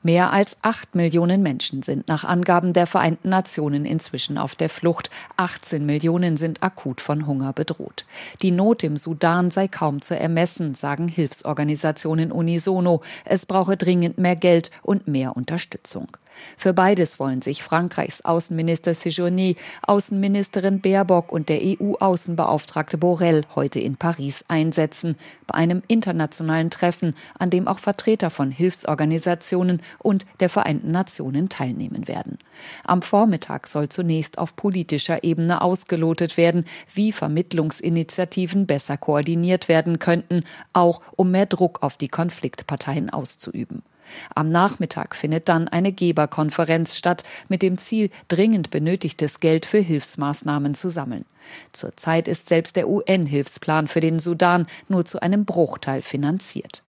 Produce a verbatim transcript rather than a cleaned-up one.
Mehr als acht Millionen Menschen sind nach Angaben der Vereinten Nationen inzwischen auf der Flucht. achtzehn Millionen sind akut von Hunger bedroht. Die Not im Sudan sei kaum zu ermessen, sagen Hilfsorganisationen unisono. Es brauche dringend mehr Geld und mehr Unterstützung. Für beides wollen sich Frankreichs Außenminister Séjourné, Außenministerin Baerbock und der E U-Außenbeauftragte Borrell heute in Paris einsetzen, bei einem internationalen Treffen, an dem auch Vertreter von Hilfsorganisationen und der Vereinten Nationen teilnehmen werden. Am Vormittag soll zunächst auf politischer Ebene ausgelotet werden, wie Vermittlungsinitiativen besser koordiniert werden könnten, auch um mehr Druck auf die Konfliktparteien auszuüben. Am Nachmittag findet dann eine Geberkonferenz statt, mit dem Ziel, dringend benötigtes Geld für Hilfsmaßnahmen zu sammeln. Zurzeit ist selbst der U N-Hilfsplan für den Sudan nur zu einem Bruchteil finanziert.